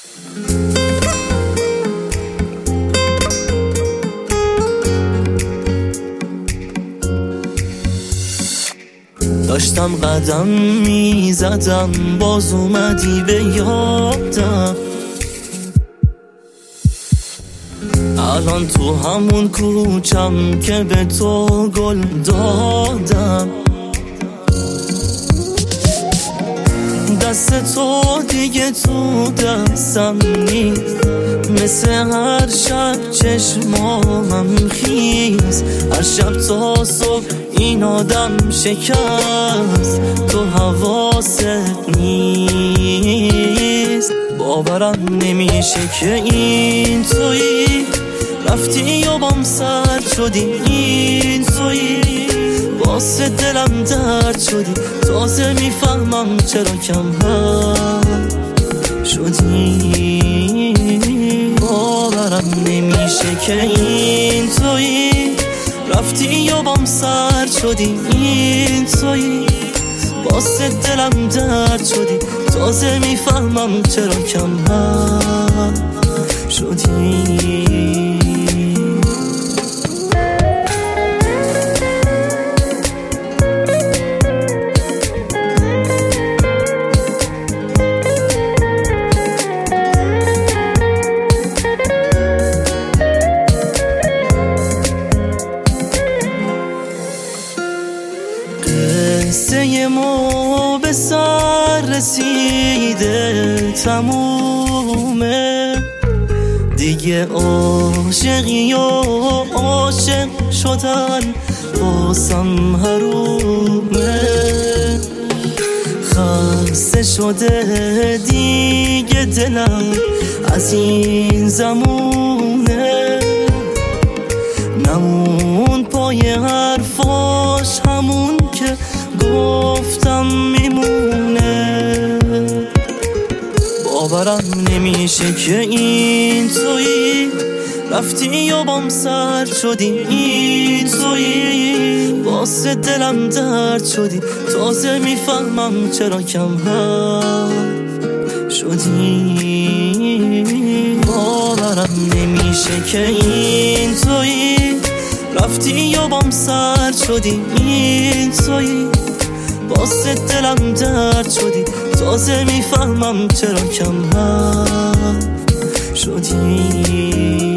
داشتم قدم میزدم باز اومدی به یادم، الان تو همون کوچم که به تو گل دادم. دست تو دیگه تو دستم نیست، مثل هر شب چشمامم خیز، هر شب تا صبح این آدم شکست، تو حواست نیست. باورم نمیشه که این تویی، رفتی و بام سر شدی، این تویی، واسه دلم درد شدی، تازه میفهمم چرا کم هم شدی. باورم نمیشه که این تویی، رفتی و بام سر شدی، این تویی، واسه دلم درد شدی، تازه میفهمم چرا کم هم شدی. قصه ما به سر رسیده تمومه دیگه، عاشقی و عاشق شدن بازم حرومه. خسته شده دیگه دلم از این زمونه، نمون پای حرفاش همون که گفتم میمونه. باورم نمیشه که این تویی، رفتی و بام سر شدی، این تویی، واسه دلم درد شدی، تازه میفهمم چرا کم هم شدی. باورم نمیشه که این تویی، رفتی و بام سر شدی، این تویی، واسه دلم درد شدی، تازه میفهمم چرا کم هم شدی.